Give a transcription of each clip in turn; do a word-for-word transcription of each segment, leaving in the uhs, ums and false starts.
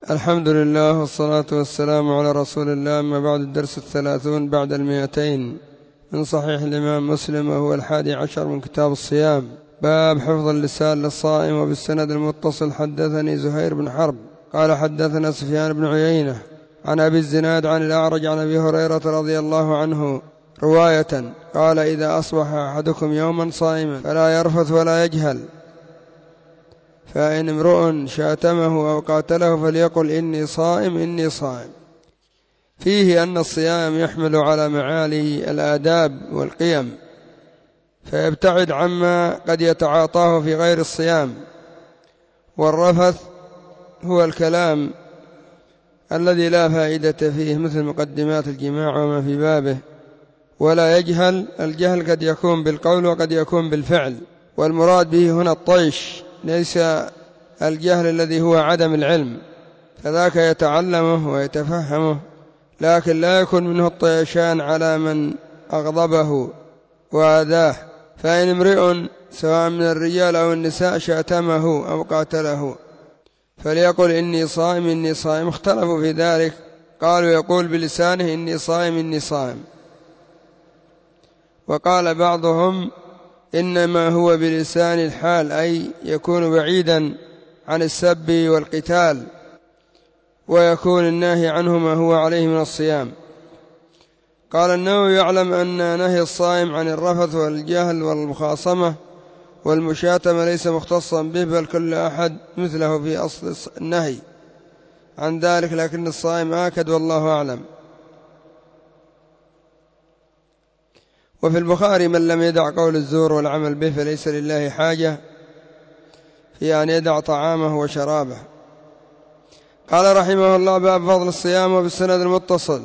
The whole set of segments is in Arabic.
الحمد لله والصلاة والسلام على رسول الله. أما بعد، الدرس الثلاثون بعد المئتين من صحيح الإمام مسلم، وهو الحادي عشر من كتاب الصيام. باب حفظ اللسان للصائم. وبالسند المتصل حدثني زهير بن حرب قال حدثنا سفيان بن عيينة عن أبي الزناد عن الأعرج عن أبي هريرة رضي الله عنه رواية قال: إذا أصبح أحدكم يوما صائما فلا يرفث ولا يجهل، فإن امرؤ شاتمه أو قاتله فليقل إني صائم إني صائم. فيه أن الصيام يحمل على معالي الآداب والقيم، فيبتعد عما قد يتعاطاه في غير الصيام. والرفث هو الكلام الذي لا فائدة فيه، مثل مقدمات الجماع وما في بابه. ولا يجهل، الجهل قد يكون بالقول وقد يكون بالفعل، والمراد به هنا الطيش، ليس الجهل الذي هو عدم العلم، فذاك يتعلمه ويتفهمه، لكن لا يكون منه الطيشان على من أغضبه وآذاه. فإن امرئ سواء من الرجال أو النساء شاتمه أو قاتله فليقل إني صائم إني صائم. اختلفوا في ذلك، قالوا يقول بلسانه إني صائم إني صائم، وقال بعضهم إنما هو بلسان الحال، أي يكون بعيدا عن السب والقتال، ويكون الناهي عنه ما هو عليه من الصيام. قال النووي: يعلم أن نهي الصائم عن الرفث والجهل والمخاصمة والمشاتمة ليس مختصا به، بل كل أحد مثله في أصل النهي عن ذلك، لكن الصائم آكد، والله أعلم. وفي البخاري: من لم يدع قول الزور والعمل به فليس لله حاجة في أن يدع طعامه وشرابه. قال رحمه الله: باب فضل الصيام. وبالسند المتصل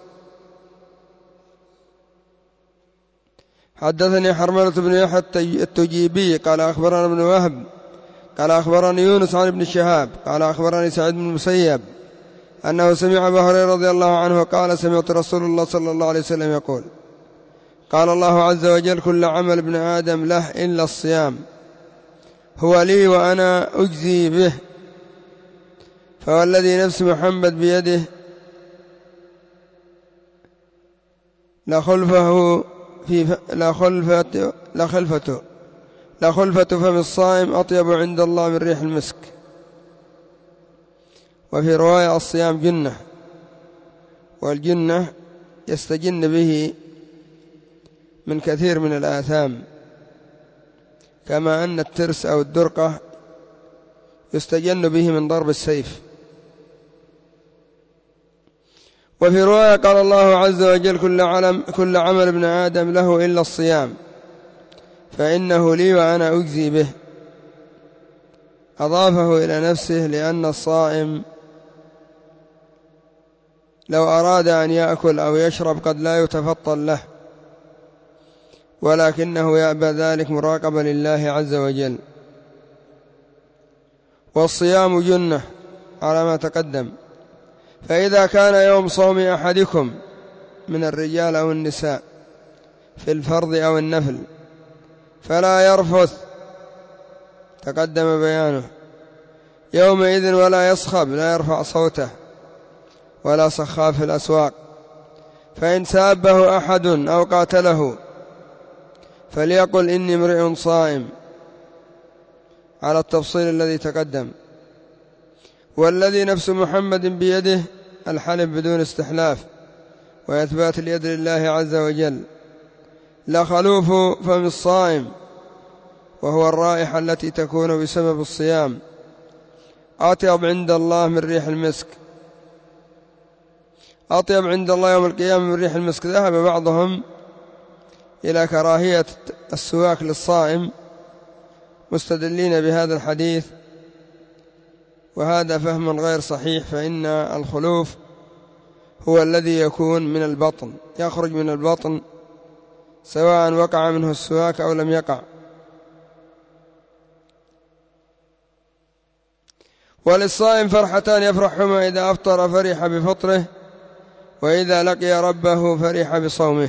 حدثني حرملة بن يحيى التجيبي قال أخبرنا ابن وهب قال أخبرني يونس عن ابن شهاب قال أخبرني سعيد بن المسيب أنه سمع أبا هريرة رضي الله عنه قال: سمعت رسول الله صلى الله عليه وسلم يقول: قال الله عز وجل: كل عمل ابن آدم له إلا الصيام، هو لي وأنا أجزي به. فوالذي نفس محمد بيده لخلفه في لخلفة لخلفته لخلفة فم الصائم أطيب عند الله من ريح المسك. وفي رواية: الصيام جنة، والجنة يستجن به من كثير من الآثام، كما أن الترس أو الدرقة يستجن به من ضرب السيف. وفي رواية: قال الله عز وجل: كل, علم كل عمل ابن آدم له إلا الصيام، فإنه لي وأنا أجزي به. أضافه إلى نفسه، لأن الصائم لو أراد أن يأكل أو يشرب قد لا يتفطن له، ولكنه يأبى ذلك مراقبة لله عز وجل. والصيام جنة على ما تقدم. فإذا كان يوم صوم أحدكم من الرجال أو النساء في الفرض أو النفل فلا يرفث، تقدم بيانه، يومئذ ولا يصخب، لا يرفع صوته ولا صخاب في الأسواق. فإن سابه أحد أو قاتله فليقل إني امرئ صائم، على التفصيل الذي تقدم. والذي نفس محمد بيده الحلف بدون استحلاف وإثبات اليد لله عز وجل. لخلوف فم الصائم، وهو الرائحة التي تكون بسبب الصيام، أطيب عند الله من ريح المسك. أطيب عند الله يوم القيامة من ريح المسك. ذهب بعضهم إلى كراهية السواك للصائم مستدلين بهذا الحديث، وهذا فهم غير صحيح، فإن الخلوف هو الذي يكون من البطن، يخرج من البطن سواء وقع منه السواك أو لم يقع. وللصائم فرحتان يفرحهما: إذا أفطر فرح بفطره، وإذا لقي ربه فرح بصومه.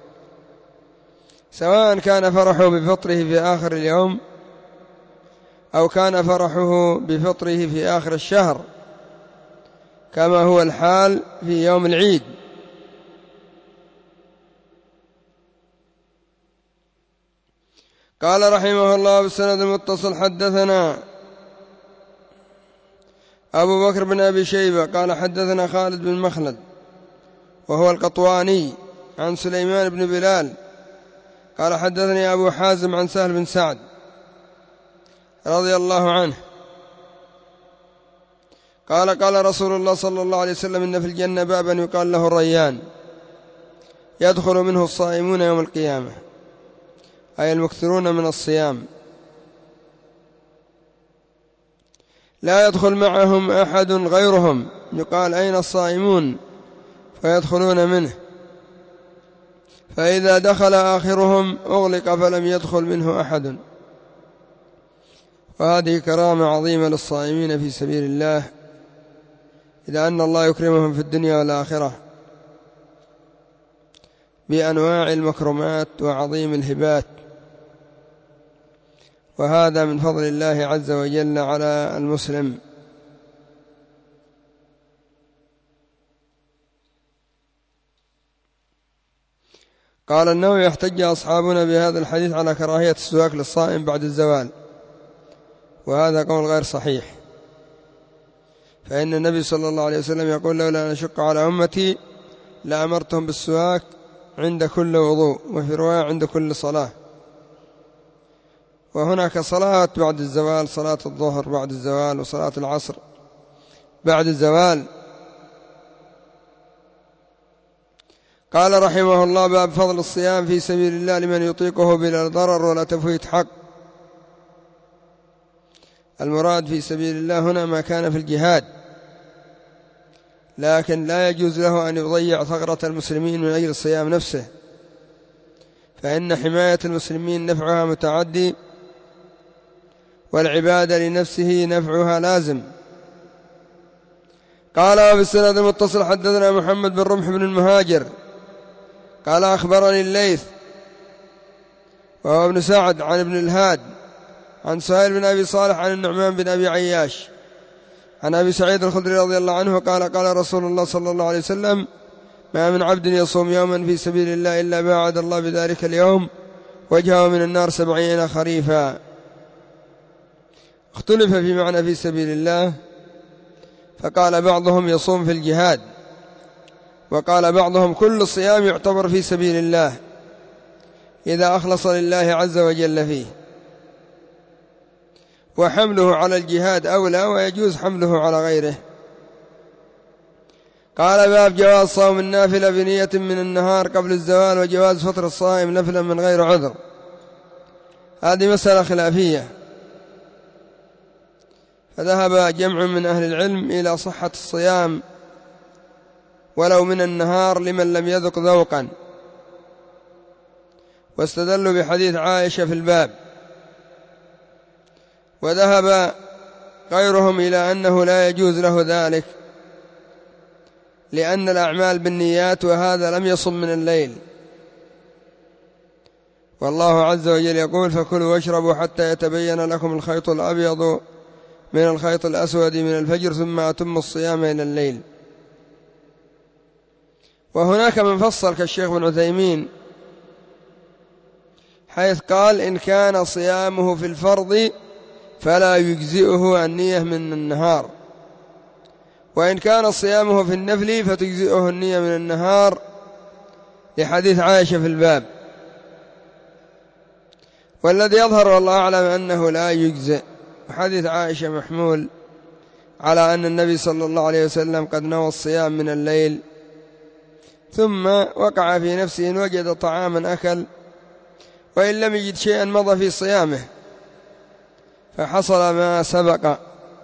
سواء كان فرحه بفطره في آخر اليوم أو كان فرحه بفطره في آخر الشهر، كما هو الحال في يوم العيد. قال رحمه الله بالسند المتصل حدثنا أبو بكر بن أبي شيبة قال حدثنا خالد بن مخلد وهو القطواني عن سليمان بن بلال قال حدثني أبو حازم عن سهل بن سعد رضي الله عنه قال قال رسول الله صلى الله عليه وسلم إن في الجنة بابا يقال له الريان يدخل منه الصائمون يوم القيامة، أي المكثرون من الصيام، لا يدخل معهم أحد غيرهم، يقال أين الصائمون فيدخلون منه، فإذا دخل آخرهم أغلق فلم يدخل منه أحد. وهذه كرامة عظيمة للصائمين في سبيل الله، إذا أن الله يكرمهم في الدنيا والآخرة بأنواع المكرمات وعظيم الهبات، وهذا من فضل الله عز وجل على المسلم. قال النووي يحتج أصحابنا بهذا الحديث على كراهية السواك للصائم بعد الزوال، وهذا قول غير صحيح، فإن النبي صلى الله عليه وسلم يقول لولا أن أشق على أمتي لأمرتهم بالسواك عند كل وضوء، وفي رواية عند كل صلاة. وهناك صلاة بعد الزوال، صلاة الظهر بعد الزوال، وصلاة العصر بعد الزوال. قال رحمه الله باب فضل الصيام في سبيل الله لمن يطيقه بلا ضرر ولا تفويت حق. المراد في سبيل الله هنا ما كان في الجهاد، لكن لا يجوز له أن يضيع ثغرة المسلمين من أجل الصيام نفسه، فإن حماية المسلمين نفعها متعدي، والعبادة لنفسه نفعها لازم. قال وبالسند المتصل حدثنا محمد بن رمح بن المهاجر قال أخبرني الليث وهو ابن سعد عن ابن الهاد عن سهيل بن أبي صالح عن النعمان بن أبي عياش عن أبي سعيد الخدري رضي الله عنه قال قال رسول الله صلى الله عليه وسلم ما من عبد يصوم يوما في سبيل الله إلا باعد الله بذلك اليوم وجهه من النار سبعين خريفا. اختلف في معنى في سبيل الله، فقال بعضهم يصوم في الجهاد، وقال بعضهم كل صيام يعتبر في سبيل الله إذا أخلص لله عز وجل فيه، وحمله على الجهاد أولى ويجوز حمله على غيره. قال باب جواز صوم النافلة بنية من النهار قبل الزوال، وجواز فطر الصائم نفلا من غير عذر. هذه مسألة خلافية، فذهب جمع من أهل العلم إلى صحة الصيام ولو من النهار لمن لم يذق ذوقا، واستدلوا بحديث عائشة في الباب. وذهب غيرهم إلى أنه لا يجوز له ذلك، لأن الأعمال بالنيات، وهذا لم يصم من الليل، والله عز وجل يقول فكلوا واشربوا حتى يتبين لكم الخيط الأبيض من الخيط الأسود من الفجر ثم أتموا الصيام إلى الليل. وهناك من فصل كالشيخ بن عثيمين حيث قال إن كان صيامه في الفرض فلا يجزئه النية من النهار، وإن كان صيامه في النفل فتجزئه النية من النهار، لحديث عائشة في الباب. والذي يظهر والله أعلم أنه لا يجزئ، حديث عائشة محمول على أن النبي صلى الله عليه وسلم قد نوى الصيام من الليل، ثم وقع في نفسه إن وجد طعاما أكل، وإن لم يجد شيئا مضى في صيامه، فحصل ما سبق.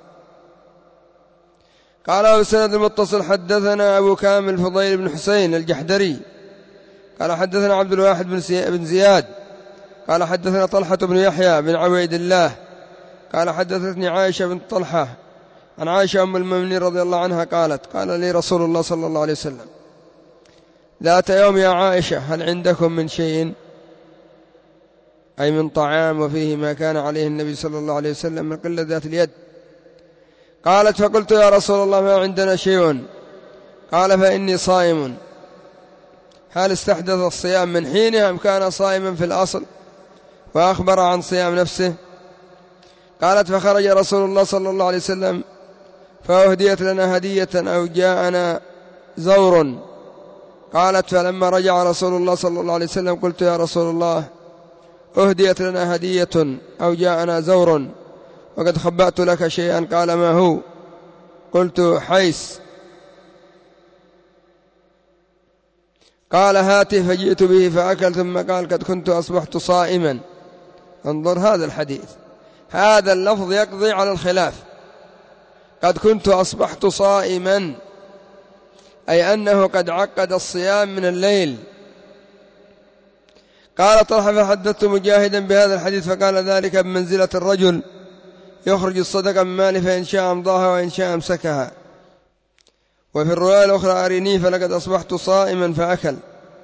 قال بالسند المتصل حدثنا أبو كامل فضيل بن حسين الجحدري قال حدثنا عبد الواحد بن زياد قال حدثنا طلحة بن يحيى بن عبيد الله قال حدثتني عائشة بنت طلحة عن عائشة أم المؤمنين رضي الله عنها قالت قال لي رسول الله صلى الله عليه وسلم ذات يوم يا عائشة هل عندكم من شيء، أي من طعام، وفيه ما كان عليه النبي صلى الله عليه وسلم من قلة ذات اليد. قالت فقلت يا رسول الله ما عندنا شيء، قال فإني صائم. هل استحدث الصيام من حينها أم كان صائما في الأصل وأخبر عن صيام نفسه؟ قالت فخرج رسول الله صلى الله عليه وسلم فأهديت لنا هدية أو جاءنا زور. قالت فلما رجع رسول الله صلى الله عليه وسلم قلت يا رسول الله أهديت لنا هدية أو جاءنا زور وقد خبأت لك شيئا. قال ما هو؟ قلت حيس. قال هاته فجئت به فأكل ثم قال قد كنت أصبحت صائما. انظر هذا الحديث، هذا اللفظ يقضي على الخلاف. قد كنت أصبحت صائما أي أنه قد عقد الصيام من الليل. قال طلحة فحدثت مجاهدا بهذا الحديث فقال ذلك بمنزلة الرجل يخرج الصدقة من ماله فإن شاء أمضاها وإن شاء أمسكها. وفي الرواية الأخرى أرني فلقد أصبحت صائما فأكل.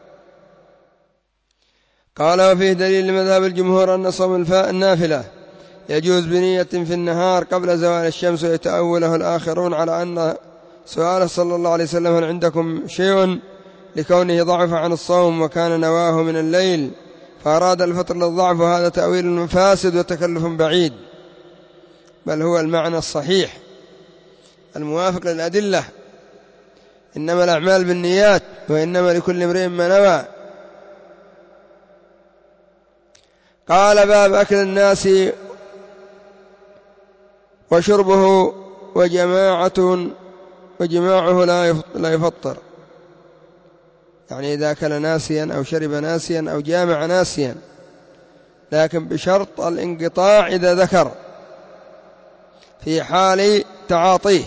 قال وفيه دليل لمذهب الجمهور أن صوم النافلة يجوز بنية في النهار قبل زوال الشمس، ويتأوله الآخرون على أن سؤال صلى الله عليه وسلم هل عندكم شيء لكونه ضعف عن الصوم وكان نواه من الليل فأراد الفطر للضعف، وهذا تأويل فاسد وتكلف بعيد، بل هو المعنى الصحيح الموافق للأدلة. إنما الأعمال بالنيات وإنما لكل امرئ ما نوى. قال باب أكل الناس وشربه وجماعة وجماعه لا يفطر، يعني إذا أكل ناسيا أو شرب ناسيا أو جامع ناسيا، لكن بشرط الانقطاع إذا ذكر في حال تعاطيه.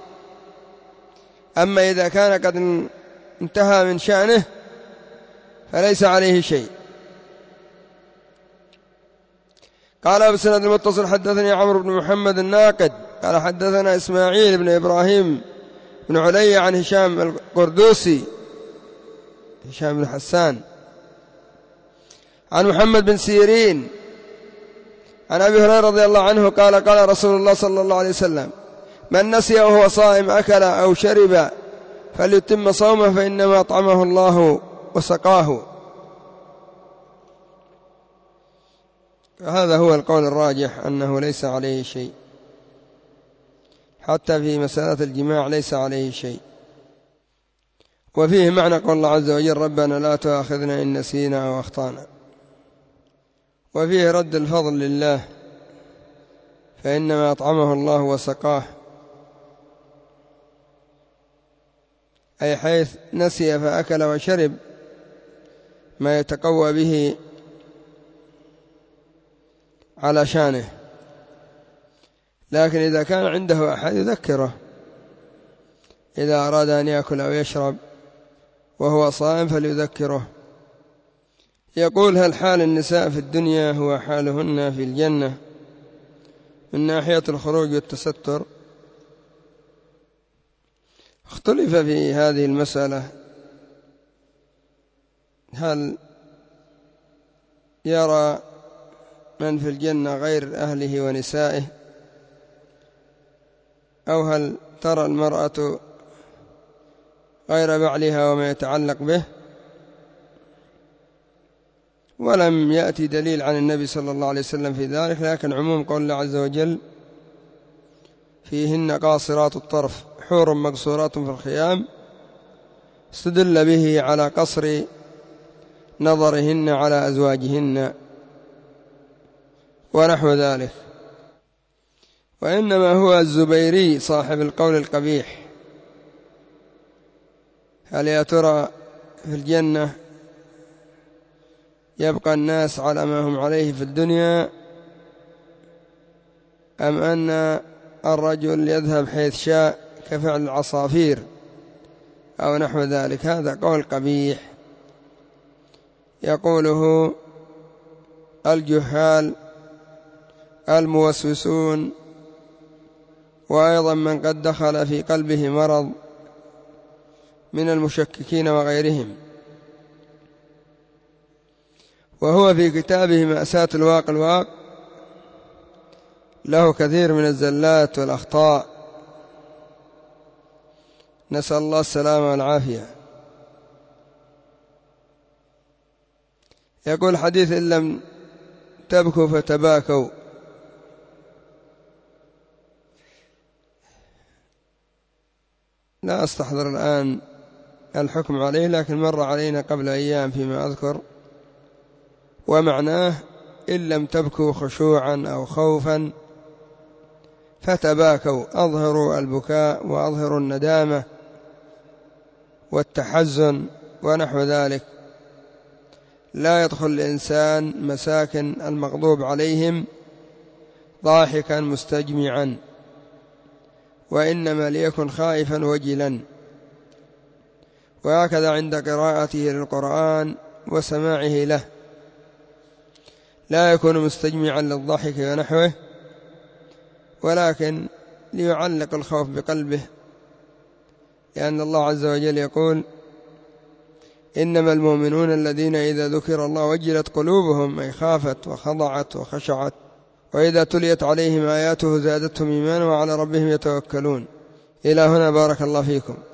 أما إذا كان قد انتهى من شأنه فليس عليه شيء. قال بسند المتصل حدثني عمرو بن محمد الناقد قال حدثنا إسماعيل بن إبراهيم بن علي عن هشام القردوسي هشام بن حسان عن محمد بن سيرين عن أبي هريرة رضي الله عنه قال قال رسول الله صلى الله عليه وسلم من نسي وهو صائم أكل أو شرب فليتم صومه فإنما أطعمه الله وسقاه. هذا هو القول الراجح أنه ليس عليه شيء، حتى في مسألة الجماع ليس عليه شيء. وفيه معنى قول الله عز وجل ربنا لا تؤاخذنا إن نسينا أو أخطأنا. وفيه رد الفضل لله فإنما أطعمه الله وسقاه، أي حيث نسي فأكل وشرب ما يتقوى به على شانه، لكن إذا كان عنده أحد يذكره إذا أراد أن يأكل أو يشرب وهو صائم فليذكره. يقول هل حال النساء في الدنيا هو حالهن في الجنة من ناحية الخروج والتستر؟ اختلف في هذه المسألة، هل يرى من في الجنة غير أهله ونسائه، أو هل ترى المرأة غير بعلها وما يتعلق به؟ ولم يأتي دليل عن النبي صلى الله عليه وسلم في ذلك، لكن عموم قول الله عز وجل فيهن قاصرات الطرف حور مقصورات في الخيام استدل به على قصر نظرهن على أزواجهن ونحو ذلك. وإنما هو الزبيري صاحب القول القبيح. هل يا ترى في الجنة يبقى الناس على ما هم عليه في الدنيا، أم أن الرجل يذهب حيث شاء كفعل العصافير أو نحو ذلك؟ هذا قول قبيح يقوله الجهال الموسوسون، وأيضا من قد دخل في قلبه مرض من المشككين وغيرهم. وهو في كتابه مأساة الواق الواق له كثير من الزلات والأخطاء نسأل الله السلامة والعافية. يقول حديث إن لم تبكوا فتباكوا، لا أستحضر الآن الحكم عليه، لكن مر علينا قبل أيام فيما أذكر، ومعناه إن لم تبكوا خشوعا أو خوفا فتباكوا، أظهروا البكاء وأظهروا الندامة والتحزن ونحو ذلك. لا يدخل الإنسان مساكن المغضوب عليهم ضاحكا مستجمعا، وإنما ليكن خائفا وجلا. وهكذا عند قراءته للقرآن وسماعه له، لا يكون مستجمعا للضحك ونحوه، ولكن ليعلق الخوف بقلبه، لأن الله عز وجل يقول: إنما المؤمنون الذين إذا ذكر الله وجلت قلوبهم، أي خافت وخضعت وخشعت، وإذا تليت عليهم آياته زادتهم إيمانا وعلى ربهم يتوكلون. إلى هنا بارك الله فيكم.